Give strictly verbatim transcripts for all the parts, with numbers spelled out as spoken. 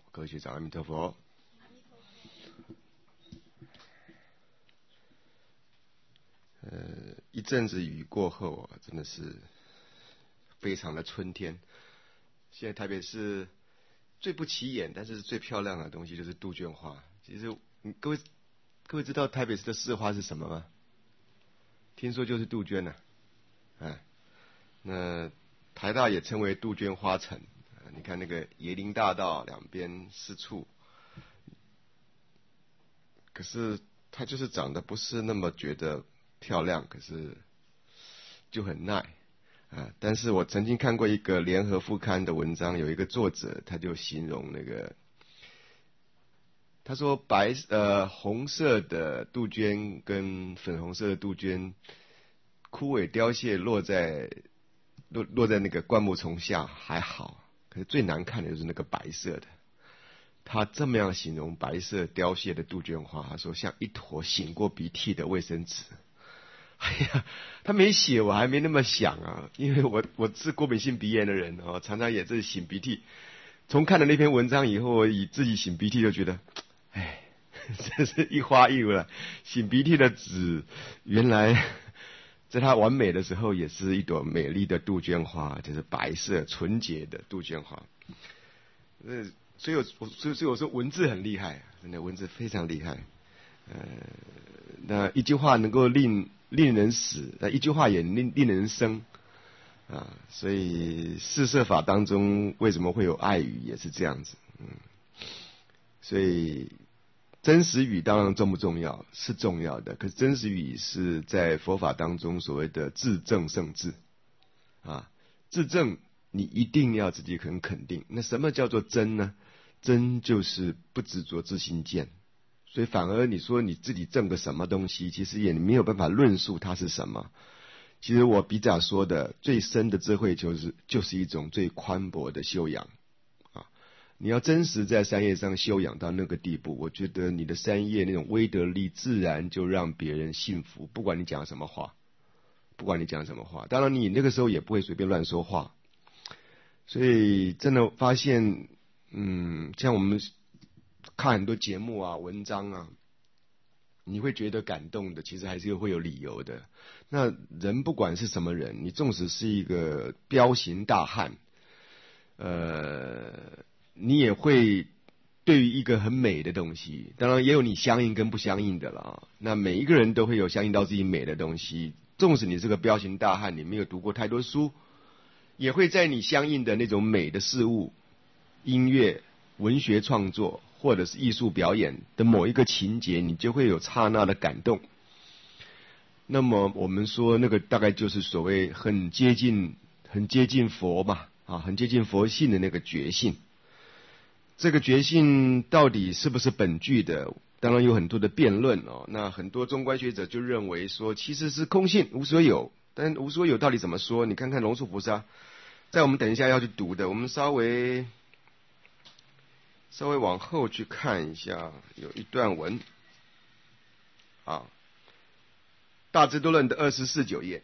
各位学长，阿弥陀佛。呃，一阵子雨过后啊，真的是非常的春天。现在台北市最不起眼，但是最漂亮的东西就是杜鹃花。其实，各位各位知道台北市的市花是什么吗？听说就是杜鹃呢、啊。哎，那台大也称为杜鹃花城。你看那个椰林大道两边四处，可是它就是长得不是那么觉得漂亮，可是就很耐啊。但是我曾经看过一个联合副刊的文章，有一个作者他就形容那个，他说白呃红色的杜鹃跟粉红色的杜鹃枯萎凋谢落在落落在那个灌木丛下还好。可是最难看的就是那个白色的，他这么样形容白色凋谢的杜鹃花，他说像一坨擤过鼻涕的卫生纸。哎呀，他没写，我还没那么想啊，因为我我是过敏性鼻炎的人哦，常常也是擤鼻涕。从看了那篇文章以后，我以自己擤鼻涕就觉得，哎，真是一花一如了。擤鼻涕的纸，原来在它完美的时候，也是一朵美丽的杜鹃花，就是白色纯洁的杜鹃花。呃，所以我所以所以我说文字很厉害，真的文字非常厉害。呃，那一句话能够令令人死，那一句话也令令人生啊。所以四摄法当中为什么会有爱语，也是这样子。嗯，所以真实语当然重不重要？是重要的。可是真实语是在佛法当中所谓的自证圣智啊，自证你一定要自己很肯定。那什么叫做真呢？真就是不执着自心见。所以反而你说你自己证个什么东西，其实也没有办法论述它是什么。其实我比较说的最深的智慧，就是就是一种最宽博的修养啊。你要真实在山业上修养到那个地步，我觉得你的山业那种威德力，自然就让别人信服。不管你讲什么话，不管你讲什么话，当然你那个时候也不会随便乱说话。所以真的发现，嗯，像我们看很多节目啊、文章啊，你会觉得感动的，其实还是会有理由的。那人不管是什么人，你纵使是一个彪形大汉，呃，你也会对于一个很美的东西，当然也有你相应跟不相应的了啊。那每一个人都会有相应到自己美的东西，纵使你是个彪形大汉，你没有读过太多书，也会在你相应的那种美的事物、音乐、文学创作或者是艺术表演的某一个情节，你就会有刹那的感动。那么我们说那个大概就是所谓很接近很接近佛嘛，啊，很接近佛性的那个觉性。这个觉性到底是不是本具的，当然有很多的辩论哦。那很多中观学者就认为说其实是空性无所有。但无所有到底怎么说？你看看龙树菩萨，在我们等一下要去读的，我们稍微稍微往后去看一下，有一段文啊，大智度论的二四四九页，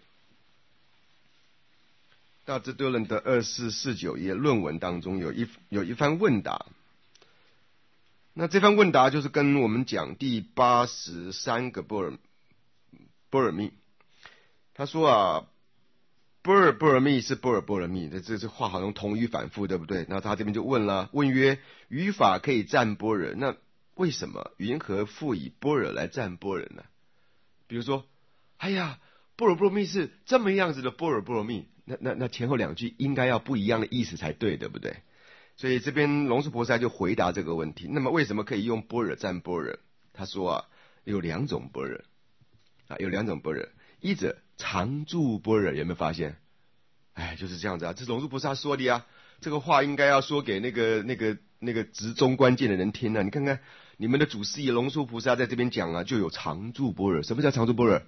大智度论的二四四九页论文当中有一有一番问答。那这番问答就是跟我们讲第八十三个般若般若蜜。他说啊，般若波罗蜜是般若波罗蜜，这这这话好像同语反复，对不对？那他这边就问了，问曰：语法可以占般若，那为什么云何复以般若来占般若呢？比如说，哎呀，般若波罗蜜是这么样子的般若波罗蜜，那那那前后两句应该要不一样的意思才对，对不对？所以这边龙树菩萨就回答这个问题。那么为什么可以用般若占般若？他说啊，有两种般若啊，有两种般若。一者常住般若，有没有发现？哎，就是这样子啊，这是龙树菩萨说的啊。这个话应该要说给那个那个那个执中关键的人听啊。你看看你们的祖师爷龙树菩萨在这边讲啊，就有常住般若。什么叫常住般若？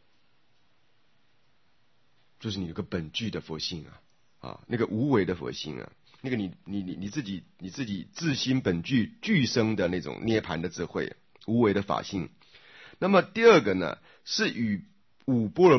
就是你有个本具的佛性啊，啊，那个无为的佛性啊，那个你你你你自己你自己自心本具具生的那种涅槃的智慧，无为的法性。那么第二个呢，是与五般若蜜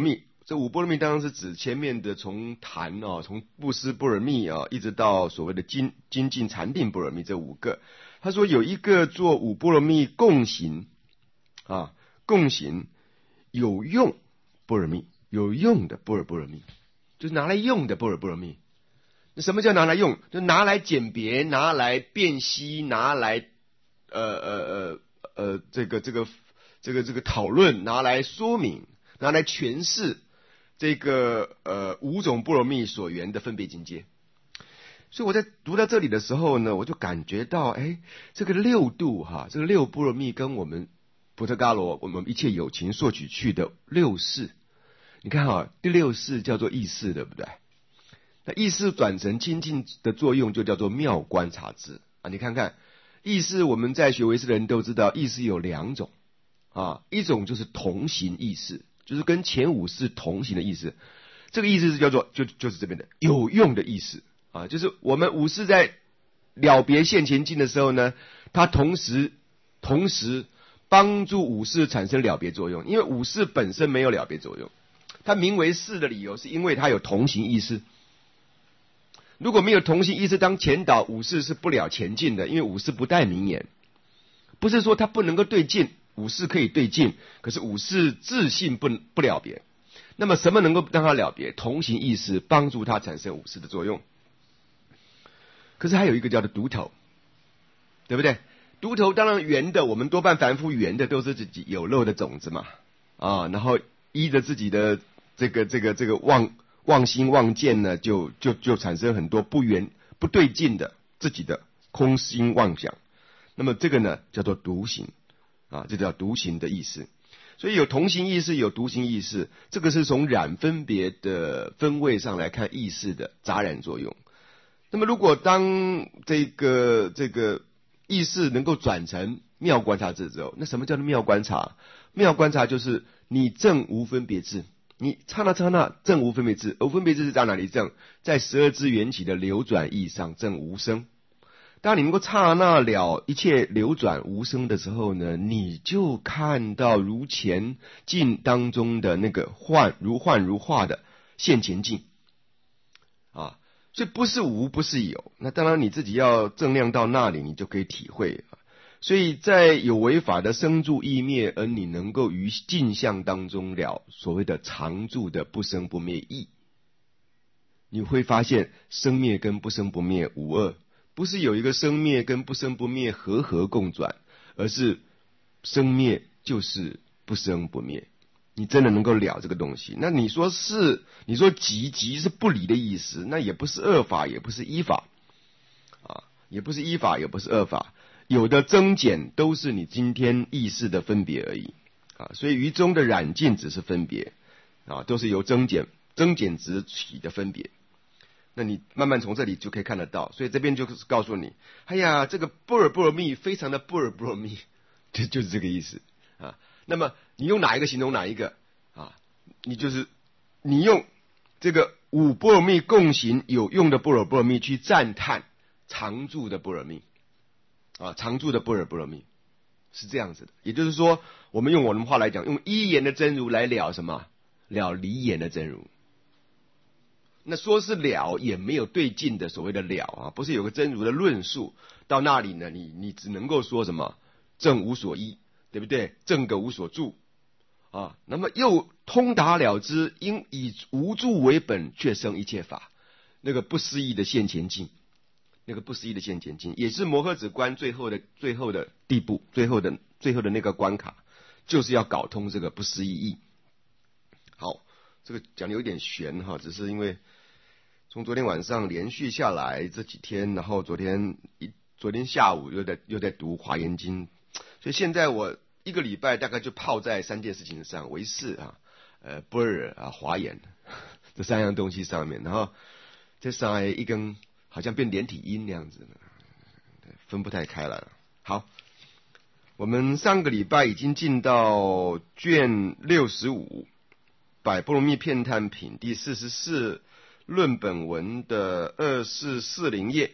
这五波罗蜜当然是指前面的从坛哦，从布施波罗蜜啊，一直到所谓的精精进禅定波罗蜜这五个。他说有一个做五波罗蜜共行啊，共行有用波罗蜜，有用的般若波罗蜜，就是拿来用的般若波罗蜜。那什么叫拿来用？就拿来鉴别，拿来辨析，拿来呃呃呃呃这个这个这个这个讨论，拿来说明，拿来诠释这个呃五种波罗蜜所缘的分别境界。所以我在读到这里的时候呢，我就感觉到，哎，这个六度哈，这个六波罗蜜跟我们布特伽罗我们一切有情索取去的六识，你看哈，第六识叫做意识，对不对？那意识转成清净的作用就叫做妙观察智啊！你看看意识，我们在学唯识的人都知道，意识有两种啊，一种就是同行意识，就是跟前五识同行的意识，这个意思是叫做就就是这边的有用的意识啊，就是我们五识在了别现前境的时候呢，它同时同时帮助五识产生了别作用，因为五识本身没有了别作用，它名为识的理由是因为它有同行意识。如果没有同行意识当前导，五识是不了前进的，因为五识不带名言，不是说它不能够对进，五识可以对进，可是五识自性不不了别。那么什么能够让它了别？同行意识帮助它产生五识的作用。可是还有一个叫做独头，对不对？独头当然圆的，我们多半凡夫圆的都是自己有漏的种子嘛，啊，然后依着自己的这个这个这个妄妄心妄见呢，就就就产生很多不圆不对劲的自己的空心妄想。那么这个呢叫做独行啊，这叫独行的意思。所以有同行意识，有独行意识，这个是从染分别的分位上来看意识的杂染作用。那么如果当这个这个意识能够转成妙观察智之后，那什么叫做妙观察？妙观察就是你证无分别智，你刹那刹那证无分别智，无分别智是在哪里证？在十二支缘起的流转义上证无生。当你能够刹那了一切流转无生的时候呢，你就看到如前境当中的那个幻如幻如化的现前境啊，所以不是无不是有。那当然你自己要正量到那里，你就可以体会。所以在有为法的生住异灭，而你能够于镜像当中了所谓的常住的不生不灭义，你会发现生灭跟不生不灭无二，不是有一个生灭跟不生不灭和合共转，而是生灭就是不生不灭。你真的能够了这个东西，那你说是，你说即即是不离的意思，那也不是二法，也不是一法啊，也不是一法，也不是二法，有的增减都是你今天意识的分别而已啊。所以于中的染净只是分别啊，都是由增减增减值起的分别。那你慢慢从这里就可以看得到，所以这边就是告诉你，哎呀，这个般若波罗蜜非常的般若波罗蜜，就就是这个意思啊。那么你用哪一个形容哪一个啊？你就是你用这个五波罗蜜共行有用的般若波罗蜜去赞叹常住的般若蜜啊，常住的般若波罗蜜是这样子的。也就是说，我们用我们话来讲，用一言的真如来了什么？了离言的真如。那说是了，也没有对境的所谓的了啊，不是有个真如的论述，到那里呢，你你只能够说什么正无所依，对不对？正个无所住啊，那么又通达了之，因以无住为本，却生一切法，那个不思议的现前境，那个不思议的现前境，也是摩诃止观最后的最后的地步，最后的最后的那个关卡，就是要搞通这个不思议义。好，这个讲的有点悬哈，只是因为从昨天晚上连续下来这几天，然后昨天一昨天下午又在又在读华严经，所以现在我一个礼拜大概就泡在三件事情上，唯识啊、呃般若啊、华严这三样东西上面，然后这上来一根好像变连体婴那样子，分不太开了。好，我们上个礼拜已经进到卷六十五百波罗蜜片探品第四十四论本文的二四四零页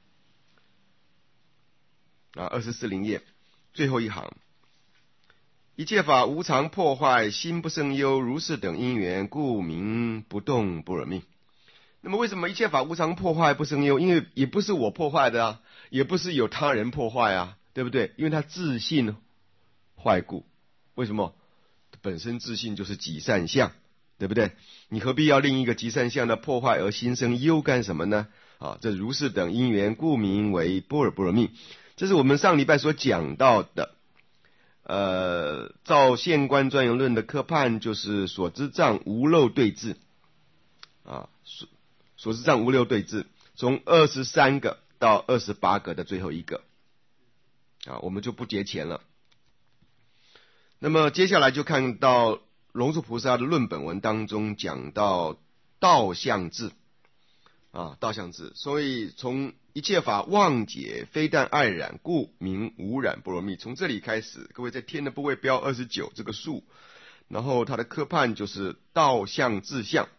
啊，二四四零页最后一行， 一切法无常破坏，心不生忧，如是等因缘，故名不动般若蜜。那么为什么一切法无常破坏不生忧？因为也不是我破坏的啊，也不是有他人破坏啊，对不对？因为他自性坏故。为什么？本身自性就是极善相，对不对？你何必要另一个极善相的破坏而心生忧干什么呢？啊，这如是等因缘，故名为般若波罗蜜。这是我们上礼拜所讲到的。呃，照现观专用论的科判，就是所知障无漏对治啊，所所知障无漏对治，从二十三个到二十八个的最后一个啊，我们就不节前了。那么接下来就看到龙树菩萨的论本文当中讲到道相智啊，道相智，所以从一切法妄解，非但爱染，故名无染般若蜜。从这里开始，各位在天的部位标二十九这个数，然后它的科判就是道相智相。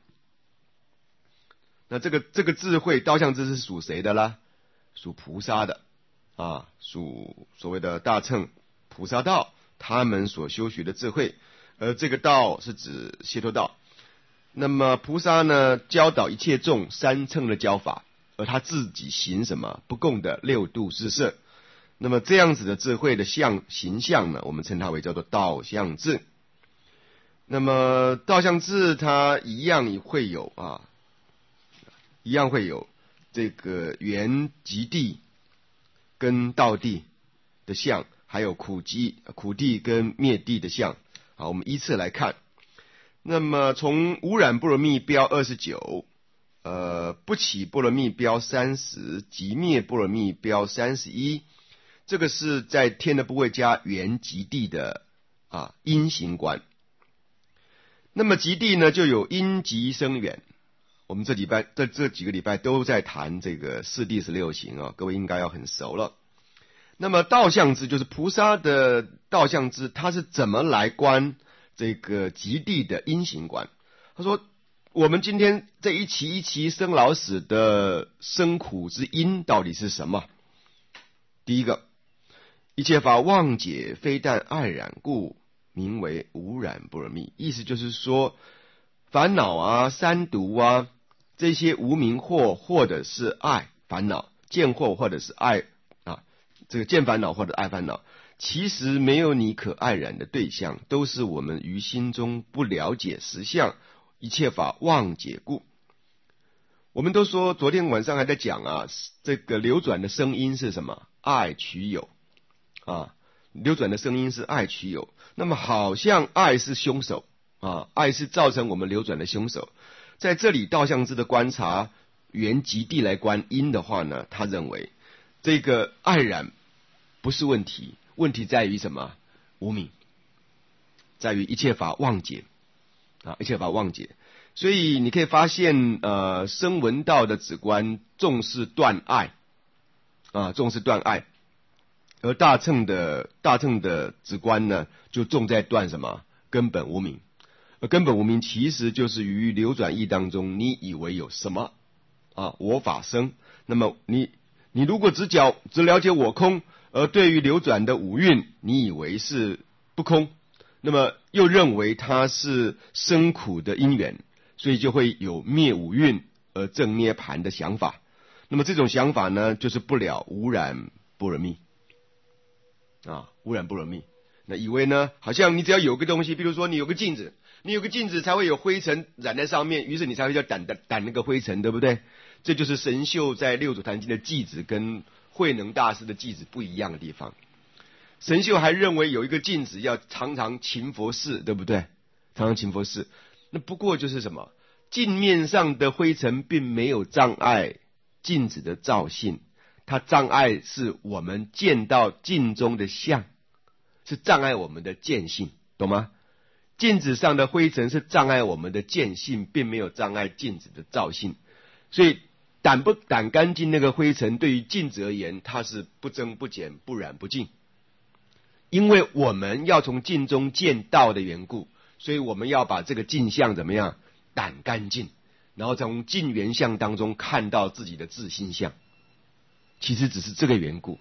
那这个这个智慧道相智是属谁的啦？属菩萨的啊，属所谓的大乘菩萨道，他们所修学的智慧。而这个道是指解脱道。那么菩萨呢，教导一切众三乘的教法，而他自己行什么不共的六度四摄。那么这样子的智慧的相形象呢，我们称它为叫做道相智。那么道相智它一样会有啊，一样会有这个缘极地跟道地的相，还有苦集苦地跟灭地的相。好，我们依次来看。那么从无染般若蜜标二十九，呃，不起般若蜜标三十，极灭般若蜜标三十一。这个是在天的部位加缘极地的啊因行观。那么极地呢，就有因极生缘。我们这礼拜这这几个礼拜都在谈这个四谛十六行啊，各位应该要很熟了。那么道相智就是菩萨的道相智，他是怎么来观这个极地的因行观？他说，我们今天这一期一期生老死的生苦之因到底是什么？第一个，一切法妄解，非但爱染，故名为无染般若蜜。意思就是说，烦恼啊、三毒啊，这些无明惑或者是爱烦恼，见惑或者是爱啊，这个见烦恼或者爱烦恼，其实没有你可爱染的对象，都是我们于心中不了解实相，一切法妄解故。我们都说，昨天晚上还在讲啊，这个流转的声音是什么？爱取有啊，流转的声音是爱取有。那么好像爱是凶手啊，爱是造成我们流转的凶手。在这里道相智的观察缘极地来观因的话呢，他认为这个爱染不是问题，问题在于什么？无明，在于一切法妄解啊，一切法妄解。所以你可以发现，呃，声闻道的止观重视断爱啊，重视断爱，而大乘的大乘的止观呢，就重在断什么？根本无明。而根本无明其实就是于流转义当中，你以为有什么啊？我法生。那么你你如果只讲只了解我空，而对于流转的五蕴，你以为是不空，那么又认为它是生苦的因缘，所以就会有灭五蕴而证涅盘的想法。那么这种想法呢，就是不了无染般若蜜啊，无染般若蜜。那以为呢，好像你只要有个东西，比如说你有个镜子，你有个镜子才会有灰尘染在上面，于是你才会叫掸掸掸那个灰尘，对不对？这就是神秀在六祖坛经的偈子跟慧能大师的偈子不一样的地方。神秀还认为有一个镜子要常常勤佛事，对不对？常常勤佛事，那不过就是什么？镜面上的灰尘并没有障碍镜子的照性，它障碍是我们见到镜中的相，是障碍我们的见性，懂吗？镜子上的灰尘是障碍我们的见性，并没有障碍镜子的照性。所以掸不掸干净那个灰尘，对于镜子而言，它是不增不减，不染不净。因为我们要从镜中见到的缘故，所以我们要把这个镜像怎么样掸干净，然后从镜缘相当中看到自己的自心相。其实只是这个缘故。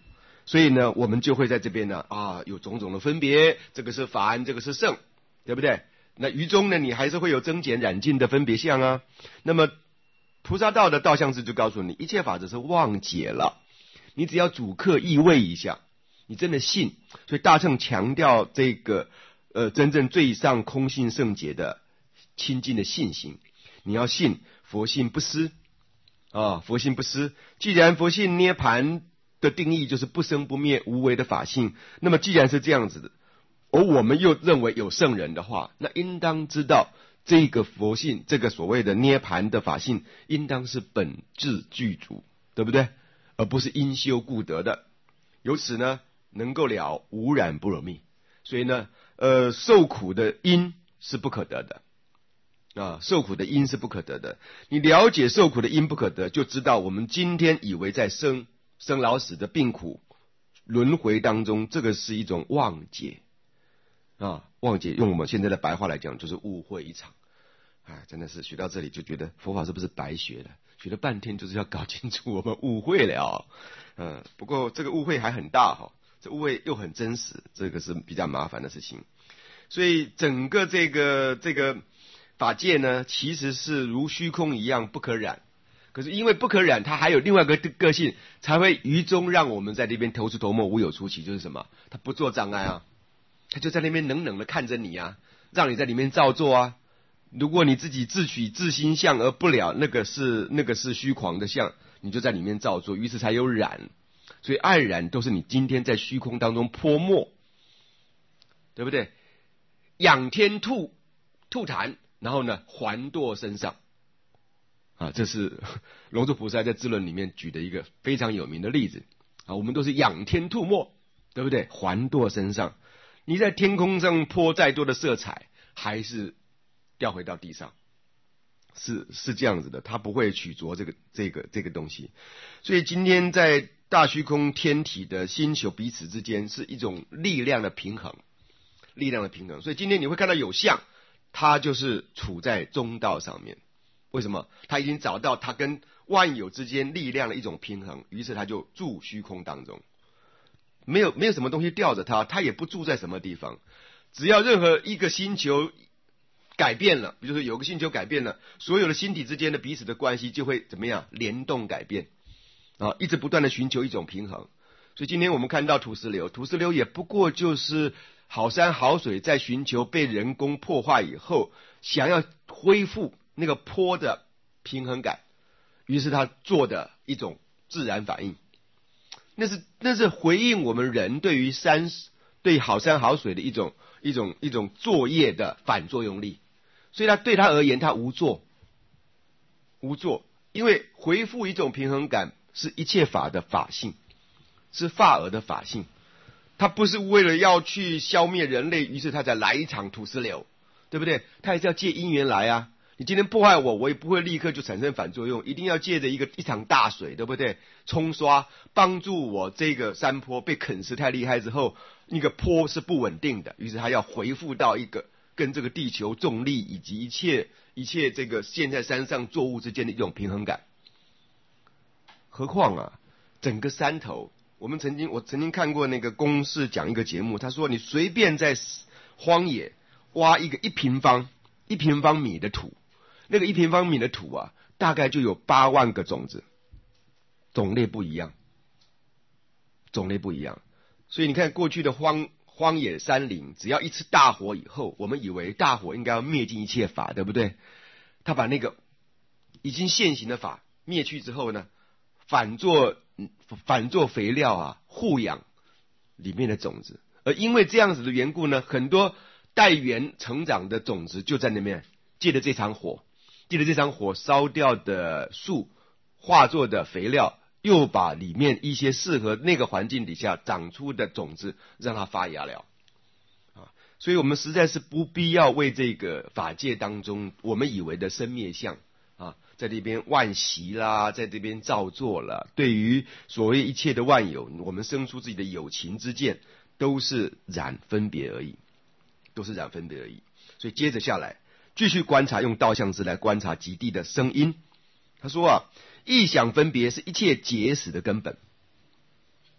所以呢，我们就会在这边呢啊有种种的分别，这个是凡，这个是圣，对不对？那于中呢，你还是会有增减染尽的分别相啊。那么菩萨道的道相智就告诉你，一切法则是妄解了，你只要主客意味一下，你真的信。所以大乘强调这个呃真正最上空性圣解的亲近的信心，你要信佛性不失啊，佛性不失。既然佛性涅盘的定义就是不生不灭无为的法性，那么既然是这样子的，而我们又认为有圣人的话，那应当知道这个佛性，这个所谓的涅盘的法性，应当是本质具足，对不对？而不是因修故得的。由此呢，能够了无染不惹蜜。所以呢，呃，受苦的因是不可得的啊，受苦的因是不可得的。你了解受苦的因不可得，就知道我们今天以为在生生老死的病苦轮回当中，这个是一种妄解啊，妄解。用我们现在的白话来讲，就是误会一场。哎，真的是学到这里就觉得佛法是不是白学了？学了半天就是要搞清楚我们误会了。嗯，不过这个误会还很大哈，这误会又很真实，这个是比较麻烦的事情。所以整个这个这个法界呢，其实是如虚空一样不可染。可是因为不可染，它还有另外一个个性，才会于中让我们在这边头出头没，无有出奇。就是什么？它不做障碍啊，它就在那边冷冷的看着你啊，让你在里面照做啊。如果你自己自取自心相而不了，那个是那个是虚狂的相，你就在里面照做，于是才有染。所以爱染都是你今天在虚空当中泼墨，对不对？仰天吐吐痰，然后呢还堕身上啊，这是龙树菩萨在智论里面举的一个非常有名的例子啊。我们都是仰天吐墨，对不对？还堕身上，你在天空上泼再多的色彩，还是掉回到地上，是是这样子的，他不会取着这个这个这个东西。所以今天在大虚空天体的星球彼此之间是一种力量的平衡，力量的平衡。所以今天你会看到有相，它就是处在中道上面。为什么？他已经找到他跟万有之间力量的一种平衡，于是他就住虚空当中，没有没有什么东西吊着他，他也不住在什么地方。只要任何一个星球改变了，比如说有个星球改变了，所有的星体之间的彼此的关系就会怎么样联动改变啊，一直不断的寻求一种平衡。所以今天我们看到土石流，土石流也不过就是好山好水在寻求被人工破坏以后，想要恢复那个坡的平衡感，于是他做的一种自然反应。那是那是回应我们人对于山对好山好水的一种一种一种作业的反作用力。所以他对他而言，他无作无作，因为回复一种平衡感是一切法的法性，是法尔的法性。他不是为了要去消灭人类，于是他才来一场土石流，对不对？他还是要借因缘来啊。你今天破坏我，我也不会立刻就产生反作用，一定要借着一个一场大水，对不对？冲刷帮助我这个山坡被啃食太厉害之后，那个坡是不稳定的，于是他要回复到一个跟这个地球重力以及一切一切这个现在山上作物之间的一种平衡感。何况啊，整个山头，我们曾经我曾经看过那个公视讲一个节目，他说你随便在荒野挖一个一平方一平方米的土，那个一平方米的土啊，大概就有八万个种子，种类不一样，种类不一样。所以你看过去的荒荒野山林，只要一次大火以后，我们以为大火应该要灭尽一切法，对不对？他把那个已经现行的法灭去之后呢，反做反做肥料啊，护养里面的种子。而因为这样子的缘故呢，很多待缘成长的种子就在那边，借着这场火，借着这场火烧掉的树化作的肥料，又把里面一些适合那个环境底下长出的种子让它发芽了啊！所以我们实在是不必要为这个法界当中我们以为的生灭相啊，在这边万习啦，在这边造作了，对于所谓一切的万有，我们生出自己的有情之见，都是染分别而已，都是染分别而已。所以接着下来继续观察，用道相智来观察极地的声音。他说啊，意想分别是一切结使的根本，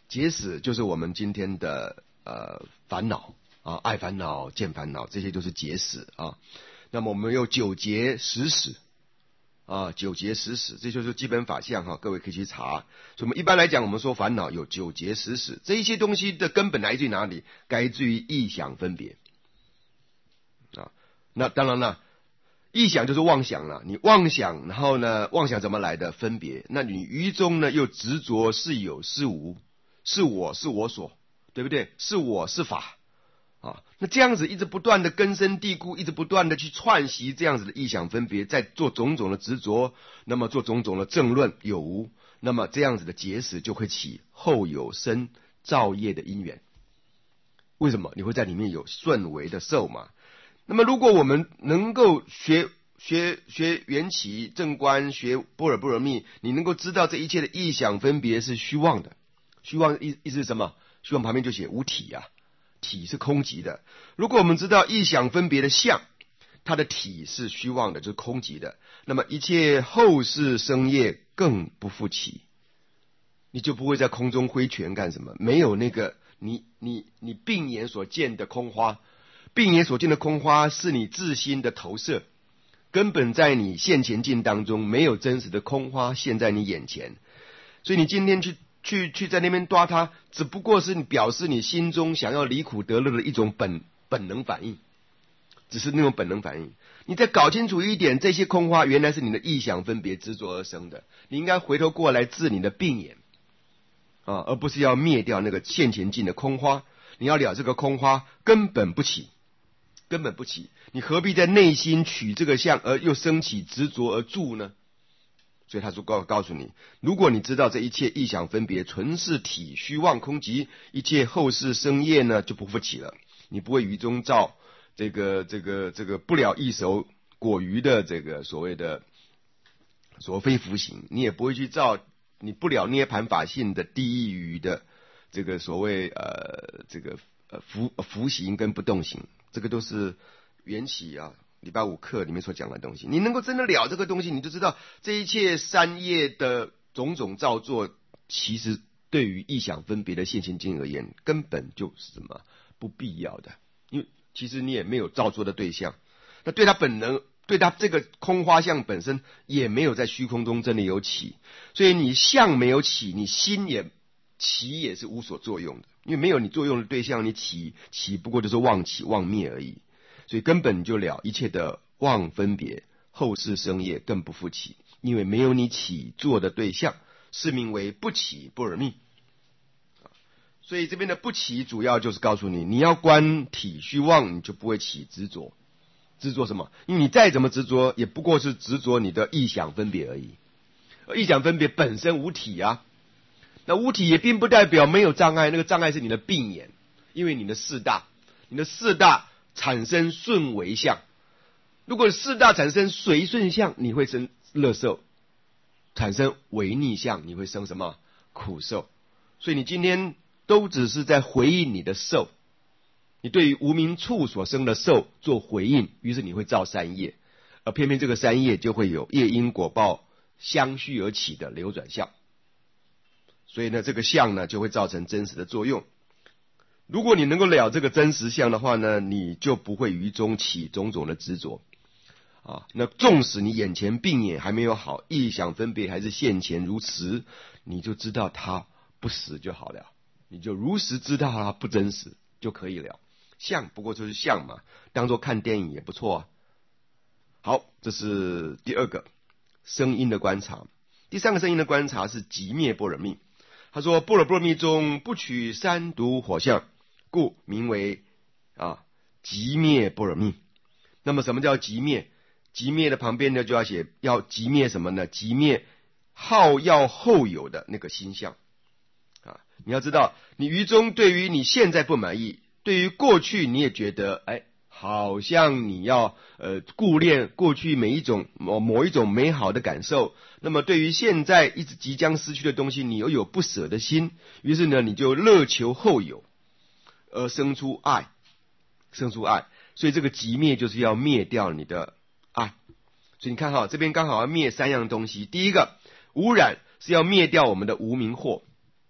结使就是我们今天的呃烦恼啊，爱烦恼、见烦恼，这些都是结使啊。那么我们有九结十使啊，九结十使，这就是基本法相哈、啊，各位可以去查。所以我们一般来讲，我们说烦恼有九结十使，这一些东西的根本来自于哪里？来自于意想分别啊。那当然了，意想就是妄想了，你妄想，然后呢，妄想怎么来的？分别。那你于中呢，又执着是有是无，是我是我所，对不对？是我是法。啊，那这样子一直不断的根深蒂固，一直不断的去串习这样子的意想分别，在做种种的执着，那么做种种的正论有无，那么这样子的结使就会起后有生造业的因缘。为什么？你会在里面有顺为的受嘛？那么如果我们能够学学学缘起正观，学般若波罗蜜，你能够知道这一切的意想分别是虚妄的。虚妄意意思是什么？虚妄旁边就写无体啊。体是空寂的。如果我们知道意想分别的相，它的体是虚妄的，就是空寂的，那么一切后世生业更不复起，你就不会在空中挥拳干什么？没有那个你你你病眼所见的空花，病眼所见的空花是你自心的投射，根本在你现前境当中没有真实的空花现在你眼前，所以你今天去。去去在那边抓它，只不过是你表示你心中想要离苦得乐的一种本本能反应，只是那种本能反应。你再搞清楚一点，这些空花原来是你的意想分别执着而生的，你应该回头过来治你的病眼啊，而不是要灭掉那个现前境的空花。你要了这个空花根本不起，根本不起，你何必在内心取这个相而又升起执着而住呢？所以他说告告诉你，如果你知道这一切意想分别纯是体虚妄空寂，一切后世生业呢就不复起了，你不会于中造这个这个这个不了一熟果鱼的这个所谓的所非福行，你也不会去造你不了涅盘法性的第一鱼的这个所谓呃这个呃福福行跟不动行，这个都是缘起啊。礼拜五课里面所讲的东西，你能够真的了这个东西，你就知道这一切三业的种种造作，其实对于意想分别的现前境而言，根本就是什么不必要的，因为其实你也没有造作的对象，那对他本能，对他这个空花相本身也没有在虚空中真的有起，所以你相没有起，你心也起也是无所作用的，因为没有你作用的对象，你起起不过就是妄起妄灭而已。所以根本就了一切的妄分别，后世生业更不复起，因为没有你起作的对象，是名为不起般若蜜。所以这边的不起主要就是告诉你，你要观体虚妄，你就不会起执着。执着什么？因为你再怎么执着，也不过是执着你的意想分别而已。而意想分别本身无体啊，那无体也并不代表没有障碍，那个障碍是你的病眼，因为你的四大，你的四大。产生顺为相，如果四大产生随顺相，你会生乐受；产生违逆相，你会生什么苦受？所以你今天都只是在回应你的受，你对于无明处所生的受做回应，于是你会造三业，而偏偏这个三业就会有业因果报相续而起的流转相，所以呢，这个相呢就会造成真实的作用。如果你能够了这个真实相的话呢，你就不会于中起种种的执着啊。那纵使你眼前病也还没有好，意想分别还是现前如实，你就知道它不实就好了，你就如实知道它不真实就可以了。相不过就是相嘛，当作看电影也不错啊。好，这是第二个声音的观察。第三个声音的观察是寂灭般若蜜。他说般若波罗蜜中不取三毒火相，故名为啊寂灭般若蜜。那么什么叫寂灭？寂灭的旁边呢就要写要寂灭什么呢？寂灭好要后有的那个心相啊！你要知道，你于中对于你现在不满意，对于过去你也觉得哎，好像你要呃顾恋过去每一种某某一种美好的感受，那么对于现在一直即将失去的东西，你又有不舍的心，于是呢，你就乐求后有。而生出爱，生出爱，所以这个寂灭就是要灭掉你的爱。所以你看哈，这边刚好要灭三样东西。第一个污染是要灭掉我们的无明惑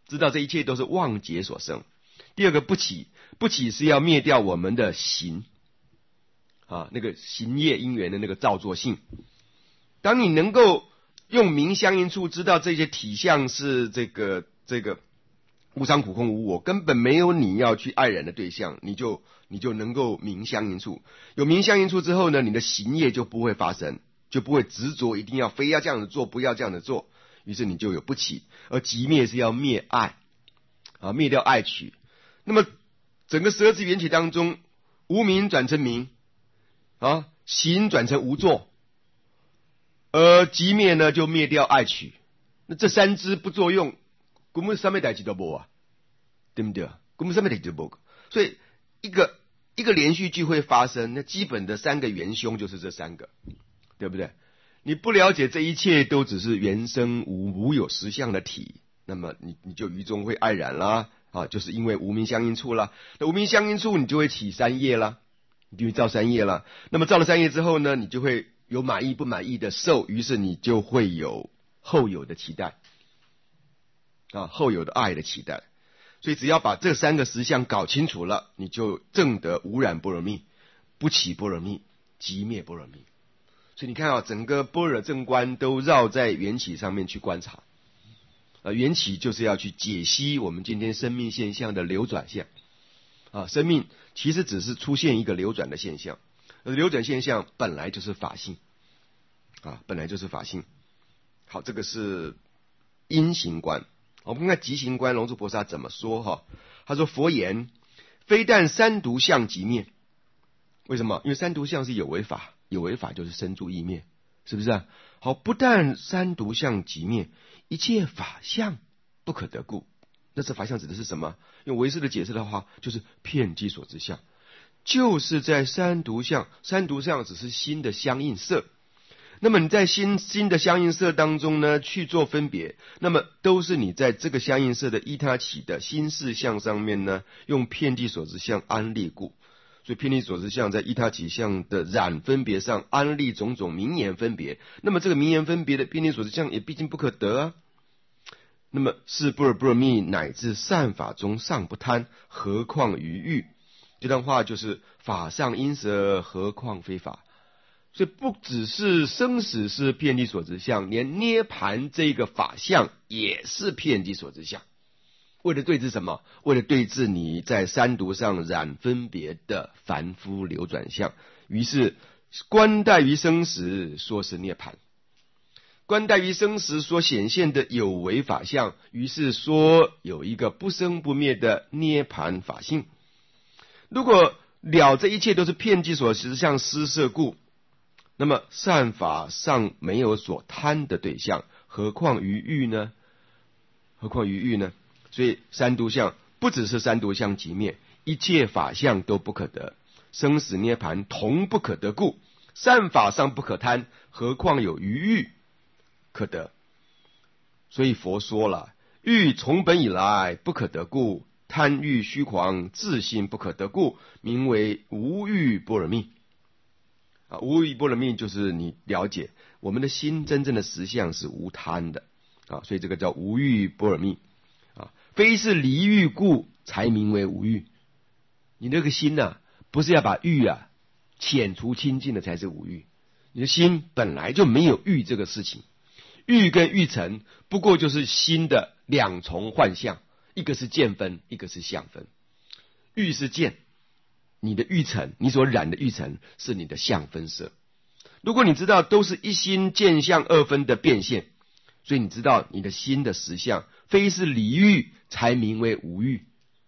知道这一切都是妄结所生。第二个不起，不起是要灭掉我们的行啊，那个行业因缘的那个造作性。当你能够用明相应处知道这些体相是这个这个无常苦空无我，根本没有你要去爱人的对象，你就你就能够明相应处。有明相应处之后呢，你的行业就不会发生，就不会执着一定要非要这样子做，不要这样子做。于是你就有不起，而寂灭是要灭爱啊，灭掉爱取。那么整个十二支缘起当中，无明转成明啊，行转成无作，而寂灭呢就灭掉爱取。那这三支不作用，根本什么代志都无啊，对不对？根本什么代志都无。所以一个一个连续剧会发生，那基本的三个元凶就是这三个，对不对？你不了解这一切都只是原生无无有实相的体，那么你你就于中会黯然啦啊，就是因为无明相应处啦。那无明相应处，你就会起三业啦，你就会造三业啦。那么造了三业之后呢，你就会有满意不满意的受，于是你就会有后有的期待啊，后有的爱的期待。所以只要把这三个实相搞清楚了，你就证得无染般若蜜、不起般若蜜、寂灭般若蜜。所以你看啊，整个般若正观都绕在缘起上面去观察。呃，缘起就是要去解析我们今天生命现象的流转现啊，生命其实只是出现一个流转的现象，而流转现象本来就是法性啊，本来就是法性。好，这个是因行观。我们看看即行观，龙树菩萨怎么说哈？他说：“佛言，非但三毒相即灭。为什么？因为三毒相是有为法，有为法就是生住异灭，是不是啊？好，不但三毒相即灭，一切法相不可得故。那这法相指的是什么？用唯识的解释的话，就是遍计所知相，就是在三毒相，三毒相只是心的相应色。那么你在心心的相应色当中呢，去做分别，那么都是你在这个相应色的依他起的心事相上面呢，用遍计所知相安立故。所以遍计所知相在依他起相的染分别上安立种种名言分别，那么这个名言分别的遍计所知相也毕竟不可得啊。那么是般若波罗蜜乃至善法中尚不贪，何况于欲？这段话就是法上因舍，何况非法。所以不只是生死是遍计所知相，连涅盘这个法相也是遍计所知相。为了对治什么？为了对治你在三毒上染分别的凡夫流转相。于是观待于生死，说是涅盘；观待于生死所显现的有为法相，于是说有一个不生不灭的涅盘法性。如果了这一切都是遍计所知相施设故，那么善法上没有所贪的对象，何况于欲呢？何况于欲呢？所以三毒相不只是三毒相即灭，一切法相都不可得，生死涅盘同不可得故，善法上不可贪，何况有于欲可得？所以佛说了，欲从本以来不可得故，贪欲虚狂自性不可得故，名为无欲般若蜜。啊，无欲般若蜜就是你了解我们的心真正的实相是无贪的啊，所以这个叫无欲般若蜜啊，非是离欲故才名为无欲。你那个心呢、啊，不是要把欲啊遣除清净的才是无欲，你的心本来就没有欲这个事情。欲跟欲尘不过就是心的两重幻象，一个是见分，一个是相分。欲是见，你的欲尘，你所染的欲尘是你的相分色。如果你知道都是一心见相二分的变现，所以你知道你的心的实相非是离欲才名为无欲。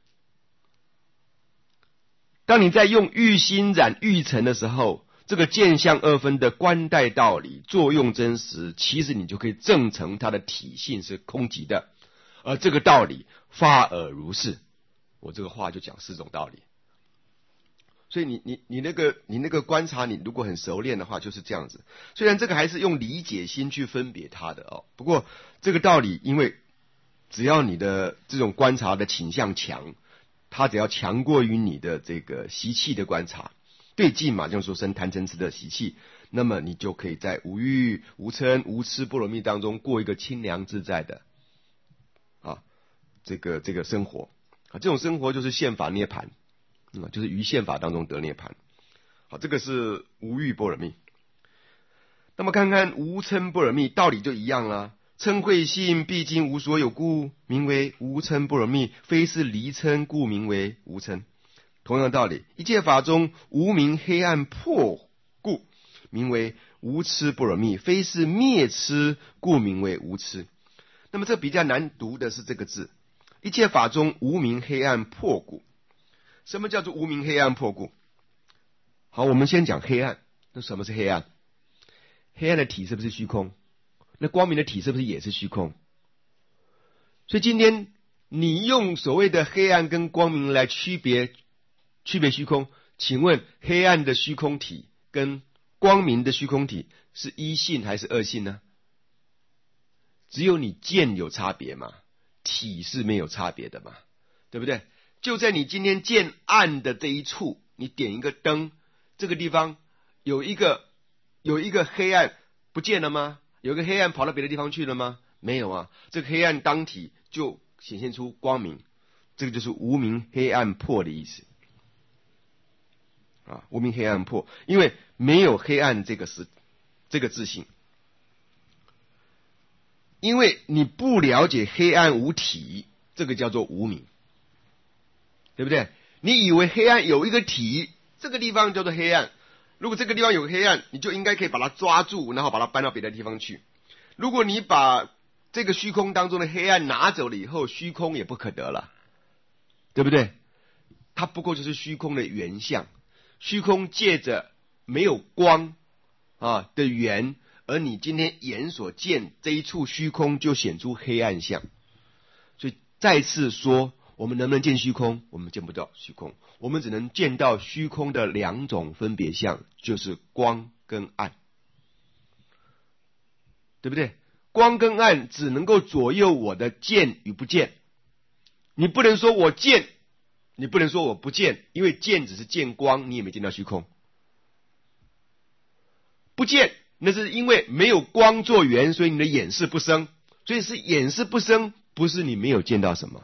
当你在用欲心染欲尘的时候，这个见相二分的观待道理作用真实，其实你就可以证成它的体性是空寂的，而这个道理发耳如是。我这个话就讲四种道理。所以你你你那个你那个观察，你如果很熟练的话，就是这样子。虽然这个还是用理解心去分别它的哦，不过这个道理，因为只要你的这种观察的倾向强，它只要强过于你的这个习气的观察，对境嘛，就是说生贪嗔痴的习气，那么你就可以在无欲、无嗔、无痴般若蜜当中过一个清凉自在的啊这个这个生活啊，这种生活就是宪法涅槃，啊，就是于宪法当中得涅槃。好，这个是无欲般若蜜。那么看看无嗔般若蜜，道理就一样了。嗔恚心毕竟无所有故，名为无嗔般若蜜，非是离嗔故，名为无嗔。同样的道理，一切法中无明黑暗破故，名为无痴般若蜜，非是灭痴故，名为无痴。那么这比较难读的是这个字，一切法中无明黑暗破故。什么叫做无明黑暗破故？好，我们先讲黑暗。那什么是黑暗？黑暗的体是不是虚空？那光明的体是不是也是虚空？所以今天你用所谓的黑暗跟光明来区别区别虚空，请问黑暗的虚空体跟光明的虚空体是一性还是二性呢？只有你见有差别嘛，体是没有差别的嘛，对不对？就在你今天见暗的这一处，你点一个灯，这个地方有一个有一个黑暗不见了吗？有一个黑暗跑到别的地方去了吗？没有啊，这个黑暗当体就显现出光明，这个就是无明黑暗破的意思啊，无明黑暗破，因为没有黑暗这个是这个自性，因为你不了解黑暗无体，这个叫做无明，对不对？你以为黑暗有一个体，这个地方叫做黑暗，如果这个地方有黑暗，你就应该可以把它抓住，然后把它搬到别的地方去。如果你把这个虚空当中的黑暗拿走了以后，虚空也不可得了，对不对？它不过就是虚空的原相，虚空借着没有光啊的缘，而你今天眼所见这一处虚空就显出黑暗相。所以再次说，我们能不能见虚空？我们见不到虚空，我们只能见到虚空的两种分别相，就是光跟暗，对不对？光跟暗只能够左右我的见与不见，你不能说我见，你不能说我不见，因为见只是见光，你也没见到虚空。不见，那是因为没有光做缘，所以你的眼识不生，所以是眼识不生，不是你没有见到什么。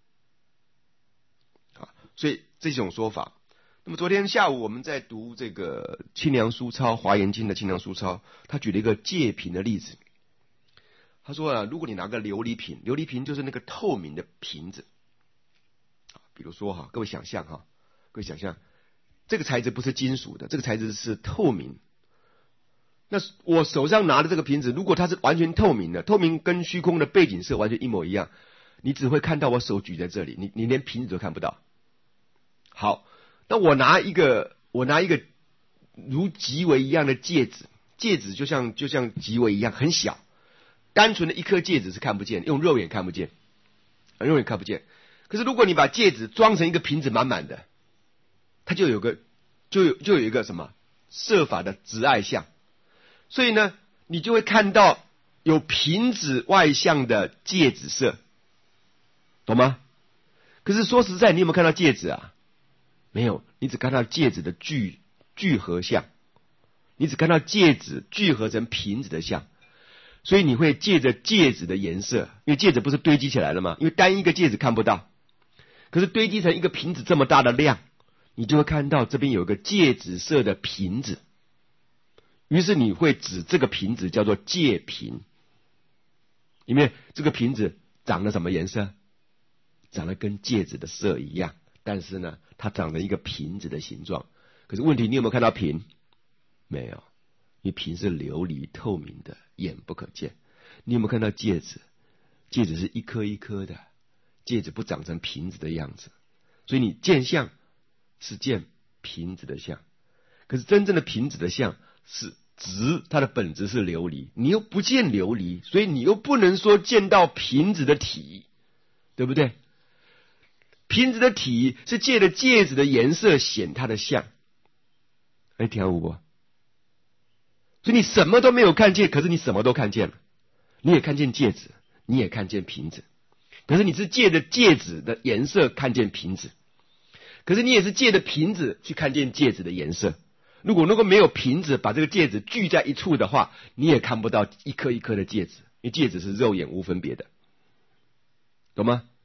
所以这种说法。那么昨天下午我们在读这个清凉书抄华严经的清凉书抄，他举了一个戒瓶的例子。他说啊，如果你拿个琉璃瓶，琉璃瓶就是那个透明的瓶子，比如说哈，各位想象哈，各位想象这个材质不是金属的，这个材质是透明。那我手上拿的这个瓶子，如果它是完全透明的，透明跟虚空的背景色完全一模一样，你只会看到我手举在这里，你你连瓶子都看不到。好，那我拿一个我拿一个如极微一样的戒指，戒指就像就像极微一样很小，单纯的一颗戒指是看不见，用肉眼看不见，肉眼看不见。可是如果你把戒指装成一个瓶子满满的，它就有个就有就有一个什么色法的执爱相，所以呢，你就会看到有瓶子外相的戒指色，懂吗？可是说实在，你有没有看到戒指啊？没有，你只看到戒指的聚聚合相，你只看到戒指聚合成瓶子的相，所以你会借着戒指的颜色，因为戒指不是堆积起来了吗？因为单一个戒指看不到，可是堆积成一个瓶子这么大的量，你就会看到这边有一个戒指色的瓶子，于是你会指这个瓶子叫做戒瓶，因为这个瓶子长了什么颜色？长得跟戒指的色一样，但是呢，它长了一个瓶子的形状。可是问题，你有没有看到瓶？没有，因为瓶是琉璃透明的，眼不可见。你有没有看到戒指？戒指是一颗一颗的，戒指不长成瓶子的样子，所以你见相是见瓶子的相。可是真正的瓶子的相是质，它的本质是琉璃，你又不见琉璃，所以你又不能说见到瓶子的体，对不对？瓶子的体是借着戒指的颜色显它的相，哎，听好不？所以你什么都没有看见，可是你什么都看见了，你也看见戒指，你也看见瓶子，可是你是借着戒指的颜色看见瓶子，可是你也是借着瓶子去看见戒指的颜色。如果如果没有瓶子把这个戒指聚在一处的话，你也看不到一颗一颗的戒指，因为戒指是肉眼无分别的，懂吗？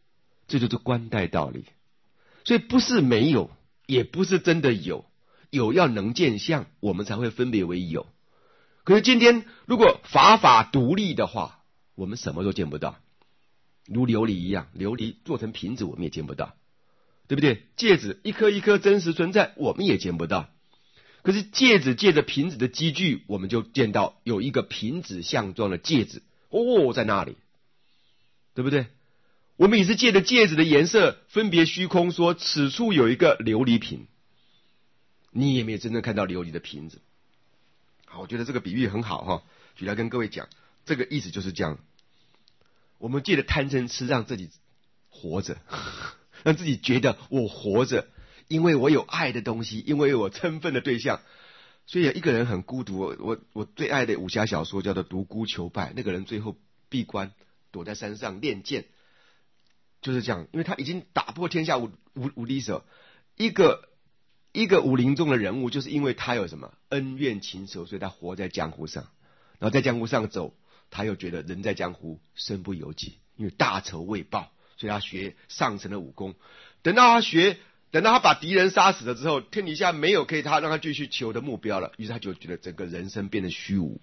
这就是观待道理。所以不是没有，也不是真的有，有要能见相，我们才会分别为有。可是今天如果法法独立的话，我们什么都见不到，如琉璃一样，琉璃做成瓶子我们也见不到，对不对？戒指一颗一颗真实存在，我们也见不到。可是戒指借着瓶子的积聚，我们就见到有一个瓶子相状的戒指，哦，在那里，对不对？我们也是借着戒指的颜色分别虚空，说此处有一个琉璃瓶，你也没有真正看到琉璃的瓶子。好，我觉得这个比喻很好哈，举来跟各位讲，这个意思就是这样。我们借着贪嗔痴让自己活着，让自己觉得我活着，因为我有爱的东西，因为我称分的对象。所以一个人很孤独，我我我最爱的武侠小说叫做独孤求败，那个人最后闭关躲在山上练剑，就是这样，因为他已经打破天下无无无敌手。一个一个武林中的人物，就是因为他有什么恩怨情仇，所以他活在江湖上，然后在江湖上走，他又觉得人在江湖身不由己，因为大仇未报，所以他学上层的武功。等到他学，等到他把敌人杀死了之后，天底下没有可以他让他继续求的目标了，于是他就觉得整个人生变得虚无。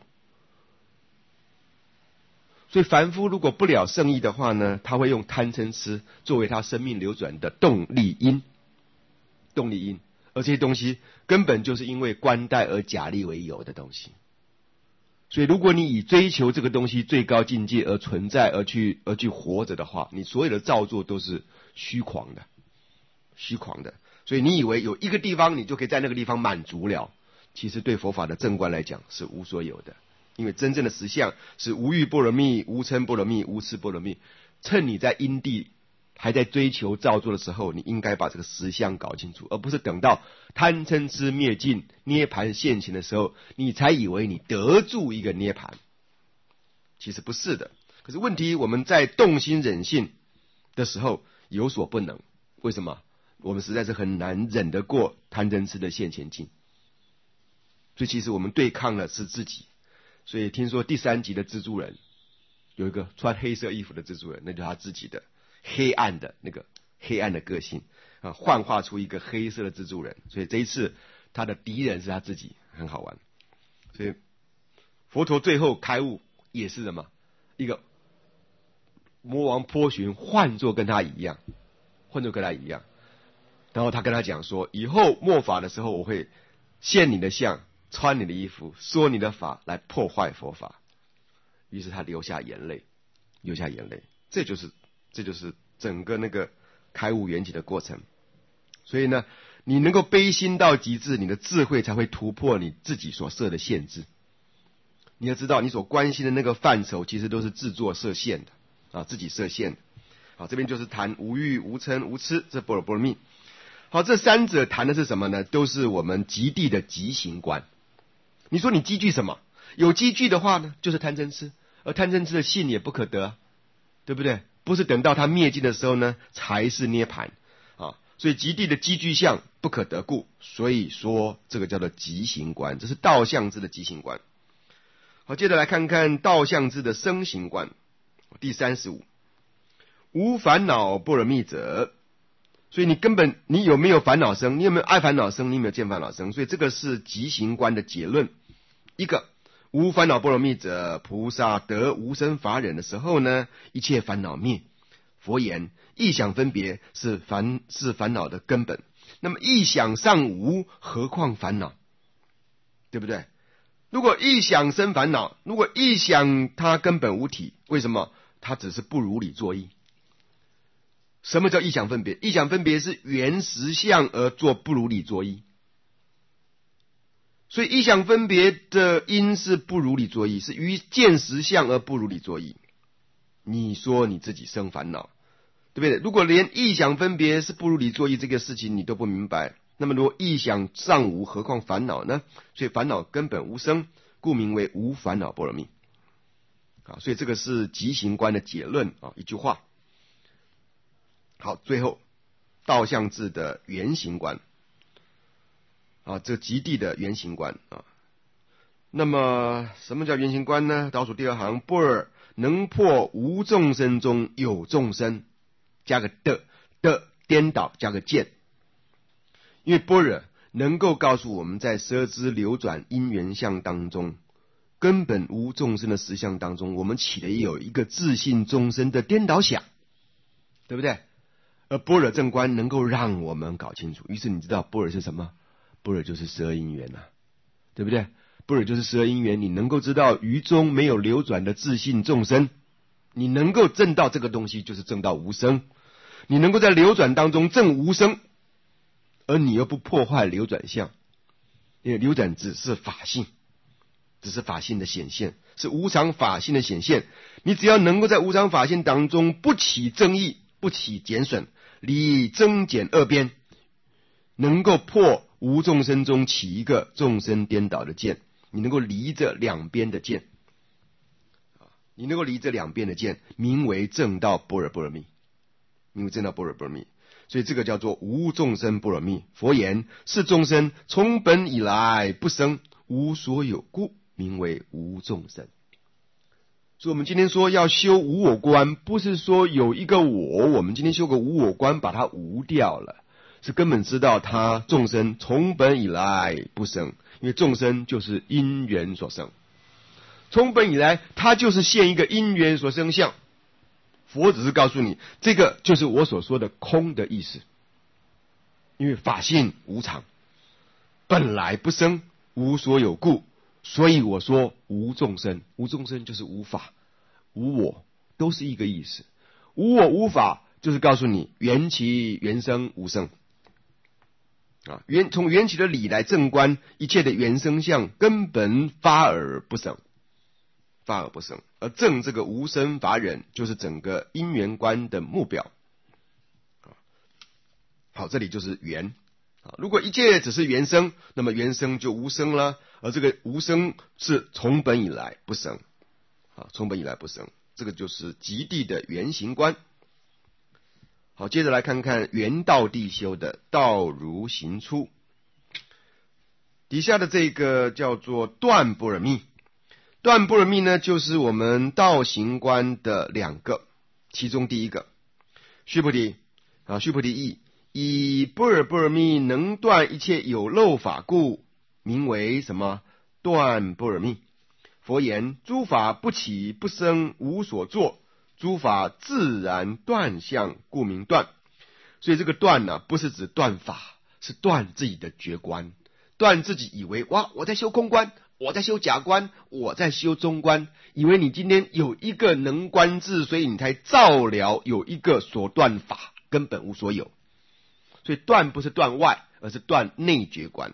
所以凡夫如果不了圣意的话呢，他会用贪嗔痴作为他生命流转的动力因，动力因，而这些东西根本就是因为观待而假立为有的东西。所以如果你以追求这个东西最高境界而存在，而去而去活着的话，你所有的造作都是虚狂的，虚狂的。所以你以为有一个地方你就可以在那个地方满足了，其实对佛法的正观来讲是无所有的。因为真正的实相是无欲波罗蜜、无嗔波罗蜜、无痴波罗蜜。趁你在因地还在追求造作的时候，你应该把这个实相搞清楚，而不是等到贪嗔痴灭尽、涅槃现前的时候，你才以为你得住一个涅槃。其实不是的。可是问题，我们在动心忍性的时候有所不能。为什么？我们实在是很难忍得过贪嗔痴的现前境。所以其实我们对抗的是自己。所以听说第三集的蜘蛛人有一个穿黑色衣服的蜘蛛人，那就是他自己的黑暗的那个黑暗的个性啊，幻化出一个黑色的蜘蛛人。所以这一次他的敌人是他自己，很好玩。所以佛陀最后开悟也是什么？一个魔王波旬换作跟他一样，换作跟他一样。然后他跟他讲说，以后末法的时候，我会现你的相，穿你的衣服，说你的法来破坏佛法。于是他流下眼泪，流下眼泪。这就是这就是整个那个开悟缘起的过程。所以呢，你能够悲心到极致，你的智慧才会突破你自己所设的限制。你要知道，你所关心的那个范畴，其实都是自作设限的啊，自己设限的。好，这边就是谈无欲、无嗔、无痴，这般若波罗蜜。好，这三者谈的是什么呢？都是我们极地的极行观。你说你积聚什么？有积聚的话呢，就是贪嗔痴，而贪嗔痴的性也不可得，对不对？不是等到它灭尽的时候呢，才是涅槃啊。所以极地的积聚相不可得故，所以说这个叫做极行观，这是道相智的极行观。好，接着来看看道相智的生行观，第三十五，无烦恼般若蜜者。所以你根本你有没有烦恼生？你有没有爱烦恼生？你有没有见烦恼生？所以这个是极行观的结论。一个无烦恼般若蜜者，菩萨得无生法忍的时候呢，一切烦恼灭。佛言，意想分别是烦是烦恼的根本。那么意想尚无，何况烦恼？对不对？如果意想生烦恼，如果意想它根本无体，为什么？它只是不如理作意。什么叫意想分别？意想分别是原实相而做不如理作意。所以意想分别的因是不如理作意，是于见实相而不如理作意。你说你自己生烦恼，对不对？如果连意想分别是不如理作意这个事情你都不明白，那么如果意想尚无，何况烦恼呢？所以烦恼根本无生，故名为无烦恼般若蜜。啊，所以这个是极行观的结论啊，一句话。好，最后道相智的原行观啊，这极地的原行观啊。那么什么叫原行观呢？倒数第二行，般若能破无众生中有众生加个的，的颠倒加个见。因为般若能够告诉我们在奢支流转因缘相当中，根本无众生的实相当中，我们起的也有一个自信众生的颠倒想，对不对？而般若正观能够让我们搞清楚，于是你知道般若是什么？般若就是十二因缘啊，对不对？般若就是十二因缘，你能够知道于中没有流转的自信众生，你能够证到这个东西，就是证到无生。你能够在流转当中证无生，而你又不破坏流转相，因为流转只是法性，只是法性的显现，是无常法性的显现。你只要能够在无常法性当中不起增益，不起减损，离增减二边，能够破无众生中起一个众生颠倒的见，你能够离这两边的见，你能够离这两边的见，名为正道般若波罗蜜，名为正道般若波罗蜜。所以这个叫做无众生般若蜜。佛言是众生从本以来不生，无所有故，名为无众生。所以我们今天说要修无我观，不是说有一个我，我们今天修个无我观把它无掉了，是根本知道他众生从本以来不生，因为众生就是因缘所生，从本以来他就是现一个因缘所生相。佛只是告诉你，这个就是我所说的空的意思，因为法性无常，本来不生，无所有故，所以我说无众生。无众生就是无法无我，都是一个意思。无我无法就是告诉你缘起缘生无生啊，缘从缘起的理来正观一切的缘生相，根本发而不生，发而不生。而正这个无生法忍，就是整个因缘观的目标。好，这里就是缘。如果一切只是缘生，那么缘生就无生了，而这个无生是从本以来不生，啊，从本以来不生，这个就是极地的圆行观。好，接着来看看圆道地修的道如行出，底下的这个叫做断般若蜜。断般若蜜呢，就是我们道行观的两个，其中第一个，须菩提啊，须菩提意，以般若波罗蜜能断一切有漏法故，名为什么？断般若蜜。佛言：诸法不起不生，无所作，诸法自然断相，故名断。所以这个断呢、啊，不是指断法，是断自己的觉观，断自己以为哇，我在修空观，我在修假观，我在修中观，以为你今天有一个能观智，所以你才照了有一个所断法，根本无所有。所以断不是断外，而是断内觉观。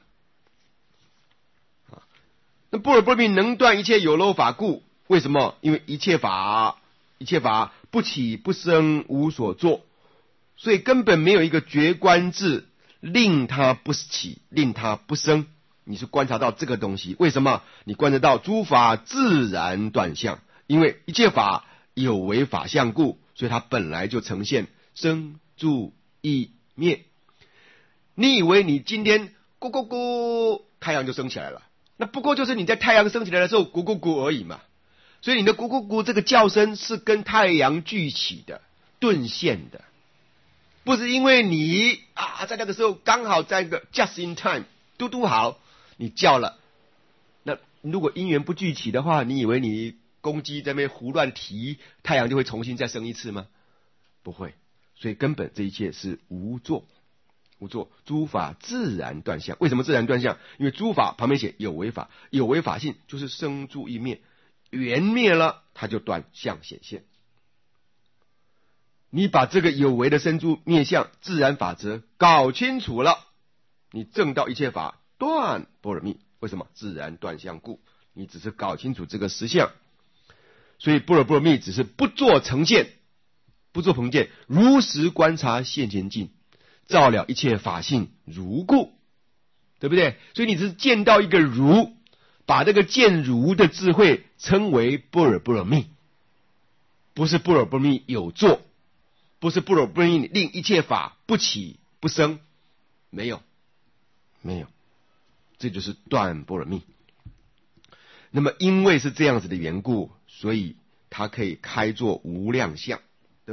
那般若波罗蜜能断一切有漏法故，为什么？因为一切法，一切法不起不生，无所作，所以根本没有一个觉观智令它不起，令它不生。你是观察到这个东西，为什么？你观察到诸法自然断相，因为一切法有为法相故，所以它本来就呈现生住异灭。你以为你今天咕咕咕，太阳就升起来了，那不过就是你在太阳升起来的时候咕咕咕而已嘛。所以你的咕咕咕这个叫声是跟太阳聚起的、顿现的，不是因为你啊在那个时候刚好在一个 just in time， 嘟嘟好，你叫了。那如果因缘不聚起的话，你以为你公鸡在那边胡乱啼，太阳就会重新再生一次吗？不会。所以根本这一切是无作。无作，诸法自然断相。为什么自然断相？因为诸法旁边写有为法，有为法性就是生住异灭，缘灭了，它就断相显现。你把这个有为的生住灭相自然法则搞清楚了，你证到一切法断般若蜜。为什么？自然断相故。你只是搞清楚这个实相，所以般若波罗蜜只是不做呈现，不做膨见，如实观察现前境，照了一切法性如故，对不对？所以你只是见到一个如，把这个见如的智慧称为般若波罗蜜，不是般若波罗蜜有作，不是般若波罗蜜令一切法不起不生，没有，没有，这就是断般若蜜。那么因为是这样子的缘故，所以它可以开作无量相，对不对？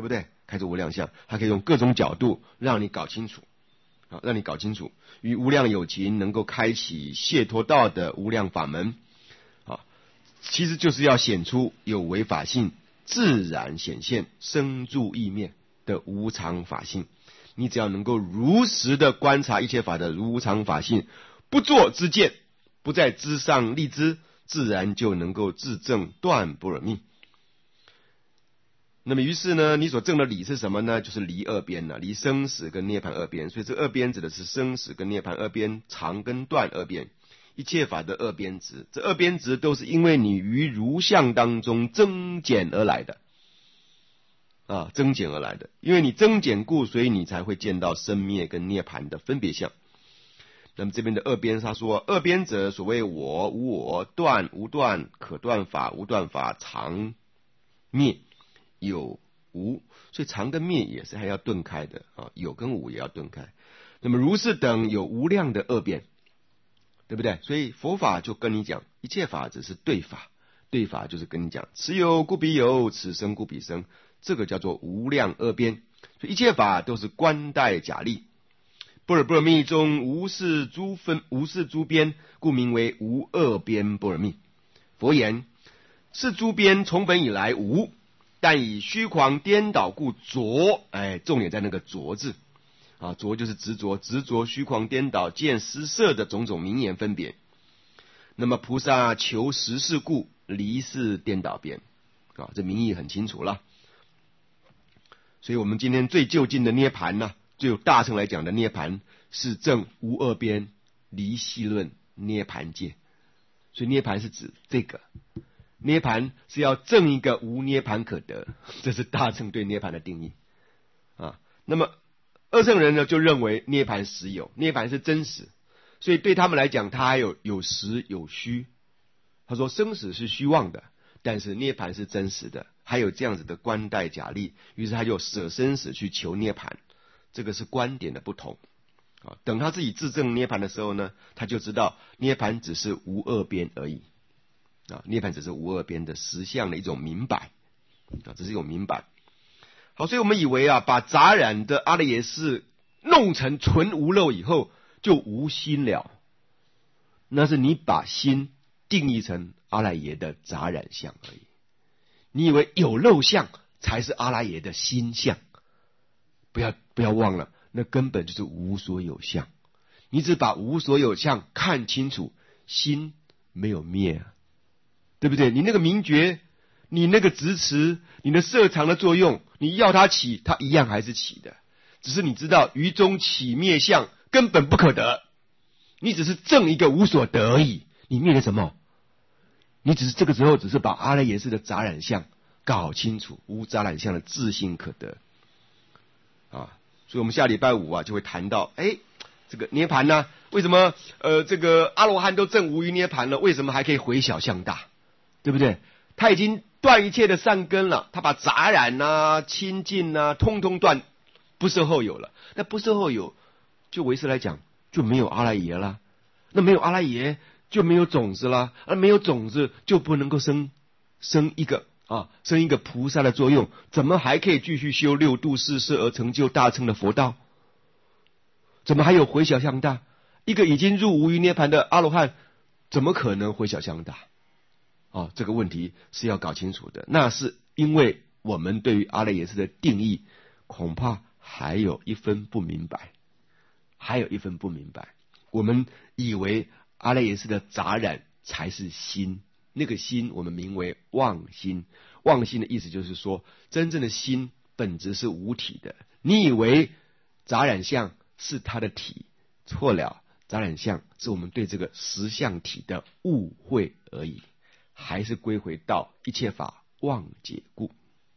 开出无量相，它可以用各种角度让你搞清楚，啊，让你搞清楚与无量有情，能够开启解脱道的无量法门，啊，其实就是要显出有为法性自然显现生住意灭的无常法性。你只要能够如实的观察一切法的无常法性，不作知见，不在知上立知，自然就能够自证断般若蜜。那么于是呢，你所证的理是什么呢？就是离二边了，离生死跟涅槃二边。所以这二边指的是生死跟涅槃二边，常跟断二边，一切法的二边值。这二边值都是因为你于如相当中增减而来的啊，增减而来的。因为你增减故，所以你才会见到生灭跟涅槃的分别相。那么这边的二边，他说二边者，所谓我无我，断无断，可断法无断法，常灭有无，所以常跟灭也是还要顿开的啊，有跟无也要顿开。那么如是等有无量的二边，对不对？所以佛法就跟你讲，一切法只是对法，对法就是跟你讲，此有故彼有，此生故彼生，这个叫做无量二边。所以一切法都是观待假立。般若波罗蜜中无是诸分，无是诸边，故名为无二边般若蜜。佛言：是诸边从本以来无，但以虚诳颠倒故着。哎，重点在那个着字啊，着就是执着，执着虚诳颠倒见失色的种种名言分别。那么菩萨求实事故，离是颠倒边啊，这名义很清楚了。所以我们今天最就近的涅槃呢、啊，就大乘来讲的涅槃是证无二边离系论涅槃界。所以涅槃是指这个，涅槃是要证一个无涅槃可得，这是大乘对涅槃的定义啊。那么二乘人呢，就认为涅槃实有，涅槃是真实，所以对他们来讲，它还有有实有虚。他说生死是虚妄的，但是涅槃是真实的，还有这样子的观待假立，于是他就舍生死去求涅槃。这个是观点的不同啊。等他自己自证涅槃的时候呢，他就知道涅槃只是无二边而已啊，涅槃只是无二边的实相的一种明白啊，这是一种明白。好，所以我们以为啊，把杂染的阿赖耶识弄成纯无漏以后，就无心了。那是你把心定义成阿赖耶的杂染相而已。你以为有漏相才是阿赖耶的心相，不要不要忘了，那根本就是无所有相。你只把无所有相看清楚，心没有灭啊，对不对？你那个明觉，你那个执持，你的色常的作用，你要它起，它一样还是起的，只是你知道于中起灭相根本不可得，你只是证一个无所得而已。你灭了什么？你只是这个时候只是把阿赖耶识的杂染相搞清楚，无杂染相的自性可得啊。所以我们下礼拜五啊就会谈到，哎，这个涅槃呢，为什么呃这个阿罗汉都证无余涅槃了，为什么还可以回小向大，对不对？他已经断一切的善根了，他把杂染啊、清净啊，通通断，不受后有了。那不受后有，就唯识来讲，就没有阿赖耶了。那没有阿赖耶，就没有种子了。而没有种子，就不能够生生一个啊，生一个菩萨的作用。怎么还可以继续修六度四摄而成就大乘的佛道？怎么还有回小向大？一个已经入无余涅槃的阿罗汉，怎么可能回小向大？哦，这个问题是要搞清楚的。那是因为我们对于阿赖耶识的定义，恐怕还有一分不明白，还有一分不明白。我们以为阿赖耶识的杂染才是心，那个心我们名为妄心。妄心的意思就是说，真正的心本质是无体的。你以为杂染相是它的体，错了，杂染相是我们对这个实相体的误会而已。还是归回到一切法妄解故，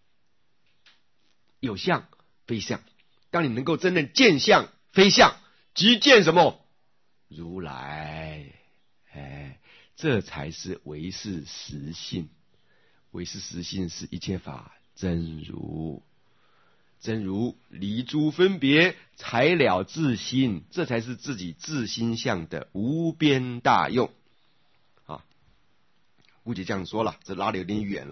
有相非相。当你能够真正见相非相，即见什么？如来。哎，这才是唯识实性。唯识实性是一切法真如，真如离诸分别，才了自心，这才是自己自心相的无边大用。姑且这样说了，这拉得有点远了。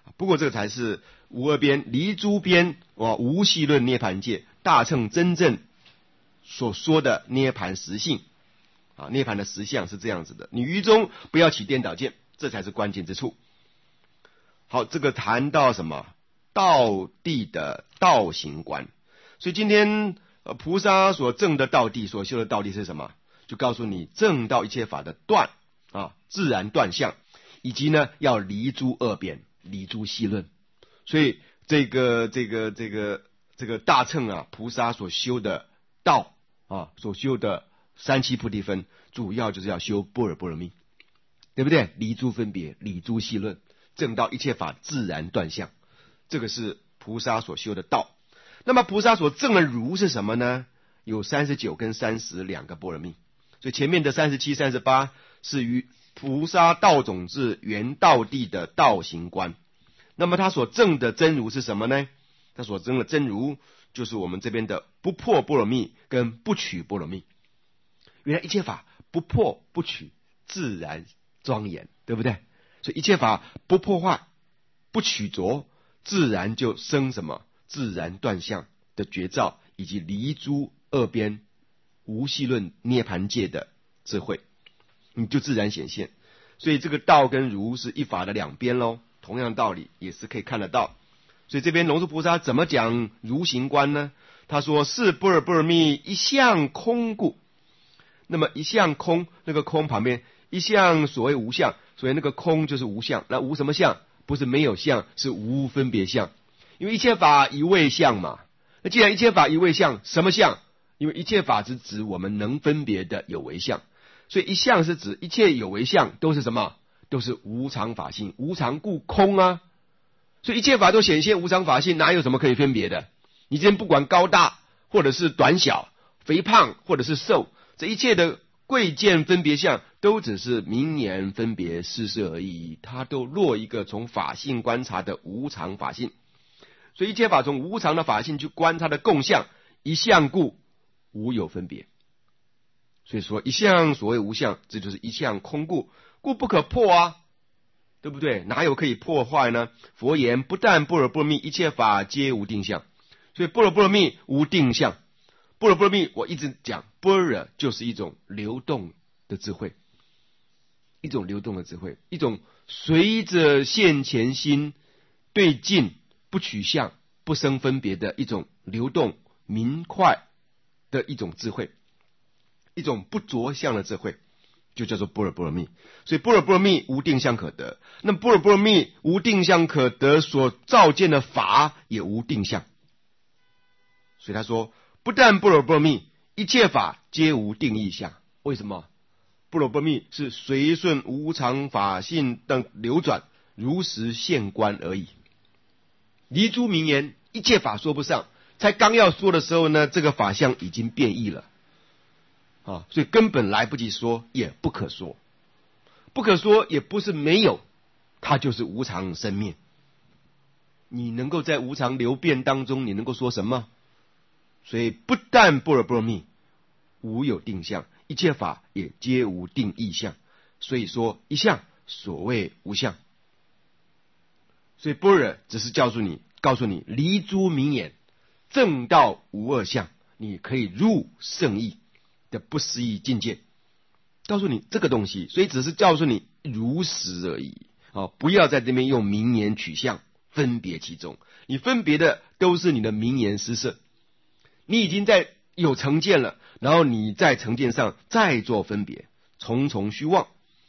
不过这个才是无二边离诸边哇无系论涅盘界大乘真正所说的涅盘实性啊，涅盘的实相是这样子的，你于中不要起颠倒见，这才是关键之处。好，这个谈到什么？道地的道行观。所以今天呃菩萨所证的道地，所修的道地是什么？就告诉你证到一切法的断啊，自然断相，以及呢要离诸二边，离诸系论。所以这个这个这个这个大乘啊，菩萨所修的道啊，所修的三七菩提分，主要就是要修般若波罗蜜，对不对？离诸分别，离诸系论，证到一切法自然断相，这个是菩萨所修的道。那么菩萨所证的如是什么呢？有三十九跟三十两个般若蜜。所以前面的三十七、三十八是于菩萨道种子原道地的道行观。那么他所证的真如是什么呢？他所证的真如就是我们这边的不破般若蜜跟不取般若蜜。原来一切法不破不取，自然庄严，对不对？所以一切法不破坏不取着，自然就生什么？自然断相的绝照，以及离诸二边无系论涅盘界的智慧，你就自然显现。所以这个道跟如是一法的两边咯，同样道理也是可以看得到。所以这边龙树菩萨怎么讲如行观呢？他说是般若波罗蜜一向空故。那么一向空，那个空旁边一向所谓无相，所以那个空就是无相。那无什么相？不是没有相，是无分别相。因为一切法一味相嘛，那既然一切法一味相，什么相？因为一切法是指我们能分别的有为相，所以一相是指一切有为相都是什么？都是无常法性，无常故空啊。所以一切法都显现无常法性，哪有什么可以分别的？你今天不管高大，或者是短小，肥胖或者是瘦，这一切的贵贱分别相，都只是名言分别施设而已，它都落一个从法性观察的无常法性。所以一切法从无常的法性去观它的共相，一相故无有分别。所以说一相所谓无相，这就是一相空故，故不可破啊，对不对？哪有可以破坏呢？佛言不但般若波罗蜜一切法皆无定相，所以般若波罗蜜无定相。般若波罗蜜我一直讲，般若就是一种流动的智慧，一种流动的智慧，一种随着现前心对境不取相不生分别的一种流动明快的一种智慧，一种不着相的智慧，就叫做般若波罗蜜。所以般若波罗蜜无定相可得，那么般若波罗蜜无定相可得，所照见的法也无定相。所以他说不但般若波罗蜜一切法皆无定义相。为什么？般若波罗蜜是随顺无常法性等流转，如实现观而已。离诸名言一切法说不上，才刚要说的时候呢，这个法相已经变异了啊，所以根本来不及说，也不可说。不可说也不是没有，它就是无常生灭。你能够在无常流变当中，你能够说什么？所以不但般若波罗蜜无有定相，一切法也皆无定义相。所以说一相所谓无相。所以般若只是告诉你，告诉你离诸名言，正道无二相，你可以入圣义的不思议境界，告诉你这个东西，所以只是告诉你如实而已。哦，不要在这边用名言取相分别其中，你分别的都是你的名言施设，你已经在有成见了，然后你在成见上再做分别，重重虚妄。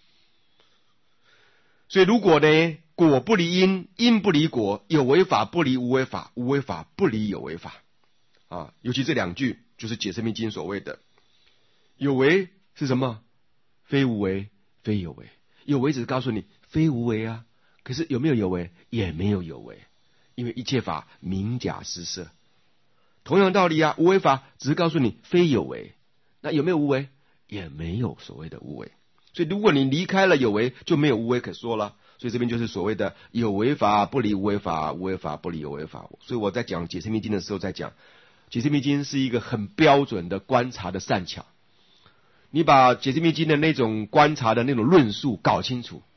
所以如果呢，果不离因，因不离果，有为法不离无为法，无为法不离有为法啊。尤其这两句就是解释密经所谓的有为是什么？非无为，非有为。有为只是告诉你非无为啊，可是有没有有为？也没有有为，因为一切法名假施设。同样道理啊，无为法只是告诉你非有为，那有没有无为？也没有所谓的无为。所以如果你离开了有为，就没有无为可说了。所以这边就是所谓的有为法不离无为法，无为法不离有为法。所以我在讲解释密经的时候，在讲解释密经是一个很标准的观察的善巧。你把解释密经的那种观察的那种论述搞清楚，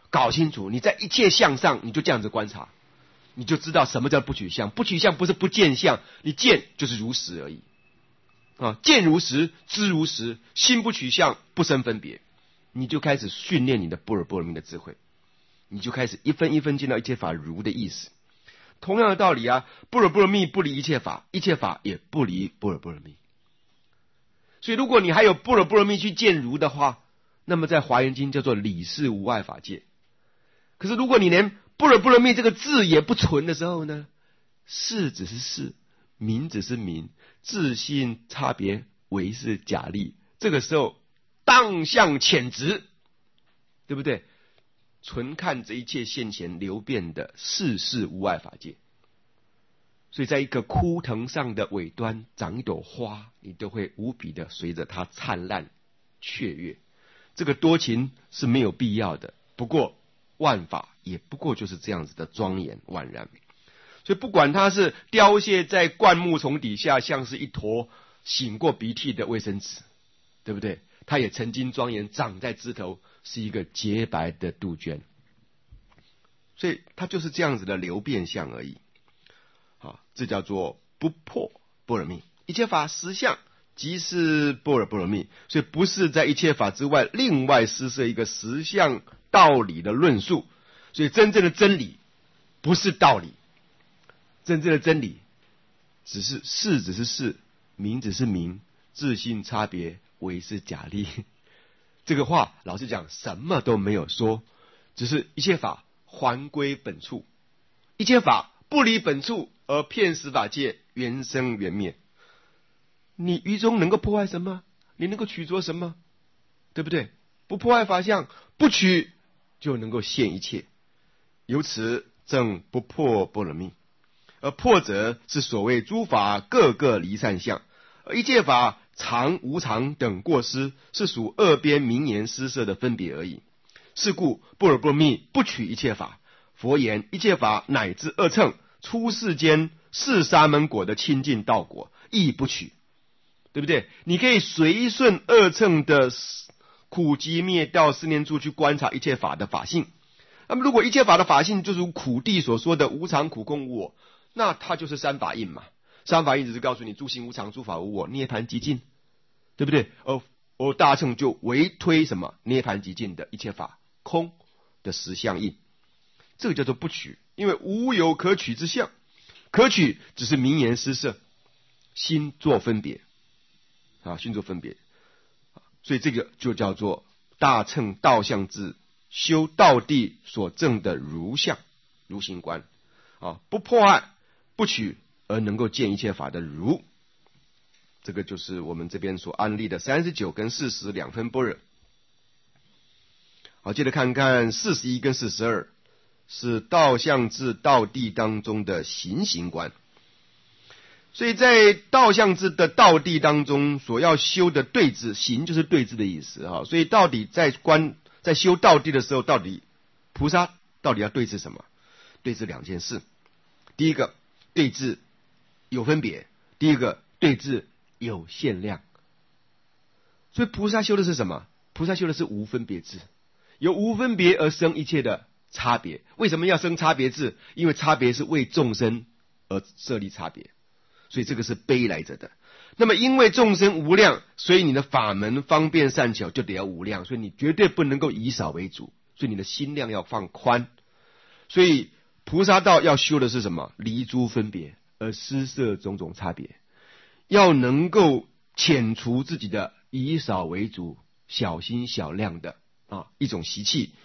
搞清楚，你在一切相上，你就这样子观察，你就知道什么叫不取相。不取相不是不见相，你见就是如实而已啊，见如实，知如实，心不取相，不生分别，你就开始训练你的般若波罗蜜的智慧，你就开始一分一分见到一切法如的意思。同样的道理啊，般若波罗蜜不离一切法，一切法也不离般若波罗蜜。所以如果你还有般若波罗蜜去见如的话，那么在华严经叫做理事无碍法界。可是如果你连般若波罗蜜这个字也不存的时候呢，事只是事，名只是名，自性差别唯是假立，这个时候当相浅执，对不对？纯看这一切现前流变的世事无碍法界。所以在一个枯藤上的尾端长一朵花，你都会无比的随着它灿烂雀跃。这个多情是没有必要的，不过万法也不过就是这样子的庄严宛然。所以不管它是凋谢在灌木丛底下，像是一坨擤过鼻涕的卫生纸，对不对？它也曾经庄严长在枝头，是一个洁白的杜鹃。所以它就是这样子的流变相而已。好，这叫做不破般若蜜。一切法实相即是般若波罗蜜，所以不是在一切法之外另外施设一个实相道理的论述。所以真正的真理不是道理，真正的真理只是事只是事，名只是名，自性差别唯是假立。这个话老实讲什么都没有说，只是一切法还归本处，一切法不离本处而骗实法界缘生缘灭。你于中能够破坏什么？你能够取着什么？对不对？不破坏法相，不取就能够现一切，由此正不破般若蜜。而破者是所谓诸法各个离散相，而一切法常无常等过失，是属二边名言施设的分别而已。是故般若波罗蜜不取一切法。佛言一切法乃至二乘，出世间是沙门果的清净道果，亦不取，对不对？你可以随顺二乘的苦集灭道四念处去观察一切法的法性。那么如果一切法的法性就如苦地所说的无常苦空无我，那它就是三法印嘛。三法印只是告诉你诸行无常，诸法无我，涅槃寂尽，对不对？而而大乘就唯推什么涅槃寂尽的一切法空的实相印，这个叫做不取，因为无有可取之相，可取只是名言施设，心作分别啊，心作分别，所以这个就叫做大乘道相智修道地所证的如相如行观啊，不破坏不取而能够见一切法的如，这个就是我们这边所安立的三十九跟四十两分般若。好，接着看看四十一跟四十二，是道相智道地当中的行行观。所以在道相智的道地当中所要修的对治，行就是对治的意思哈。所以到底在观在修道地的时候，到底菩萨到底要对治什么？对治两件事。第一个对治有分别，第一个对治有限量。所以菩萨修的是什么？菩萨修的是无分别智，由无分别而生一切的差别。为什么要生差别智？因为差别是为众生而设立差别，所以这个是悲来着的。那么因为众生无量，所以你的法门方便善巧就得要无量，所以你绝对不能够以少为主，所以你的心量要放宽。所以菩萨道要修的是什么？离诸分别而施设种种差别，要能够遣除自己的以少为主小心小量的啊一种习气，